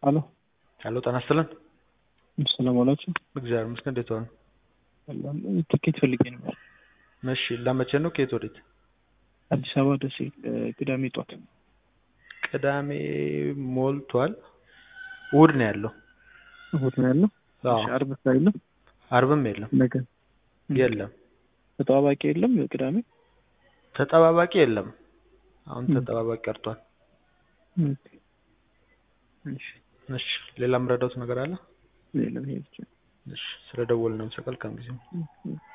አሎ ሄሎ ጤና ይስጥልን። ሰላም ዋላችሁ። እግዚአብሔር ይመስገን። እንዴት ዋሉ? ትኬት ፈልጌ ነበር። እሺ ለመቼ ነው? ከየት ወዴት? አዲስ አበባ ደሴ ቅዳሜ ጧት። ቅዳሜ ሞልቷል። እሑድ ነው ያለው። እሑድ ነው ያለው። አዎ። እሺ ዓርብ የለም? ዓርብም የለም። ነገ የለም። ተጠባባቂ የለም? ቅዳሜ ተጠባባቂ የለም። አሁን ተጠባባቂ ቀርቷል። እሺ እሺ ሌላ ምረዳውት ነገር አለ? የለም። ይሄ ብቻ። እሺ ስለደወልን ነው። ሰቀል ከም ጊዜው